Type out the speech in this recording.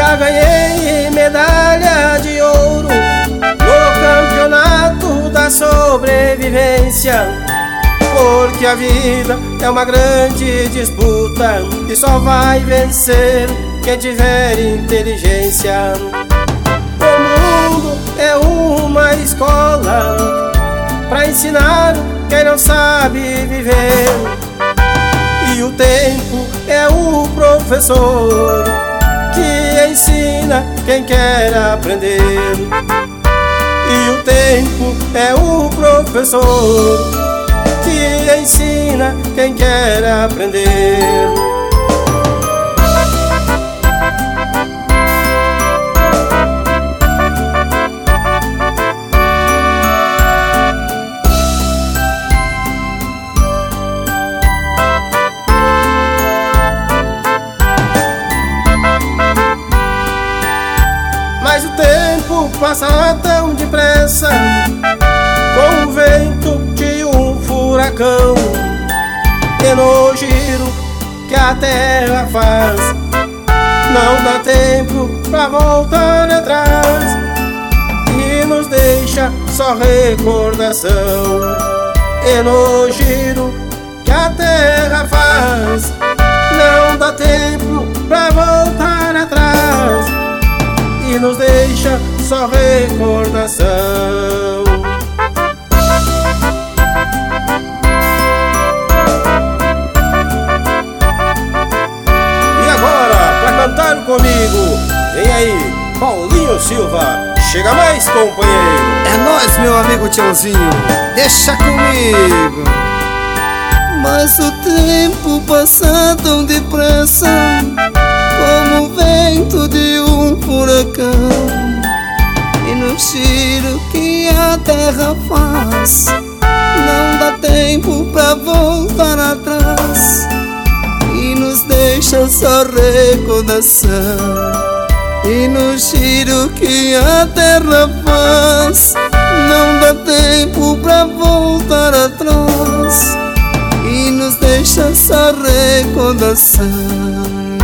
Já ganhei medalha de ouro no campeonato da sobrevivência, porque a vida é uma grande disputa e só vai vencer quem tiver inteligência. O mundo é uma escola pra ensinar quem não sabe viver, e o tempo é o professor que ensina quem quer aprender. E o tempo é o professor que ensina quem quer aprender. Mas o tempo passa tão depressa, com o vento de um furacão, e no giro que a terra faz não dá tempo pra voltar atrás, e nos deixa só recordação. E no giro que a terra faz não dá tempo pra voltar atrás, e nos deixa só recordação. E agora, pra cantar comigo, vem aí, Paulinho Silva. Chega mais, companheiro. É nóis, meu amigo Tiãozinho, deixa comigo. Mas o tempo passa tão depressa, como o vento de um furacão, e no giro que a terra faz não dá tempo pra voltar atrás, e nos deixa só recordação. E no giro que a terra faz não dá tempo pra voltar atrás, e nos deixa só recordação.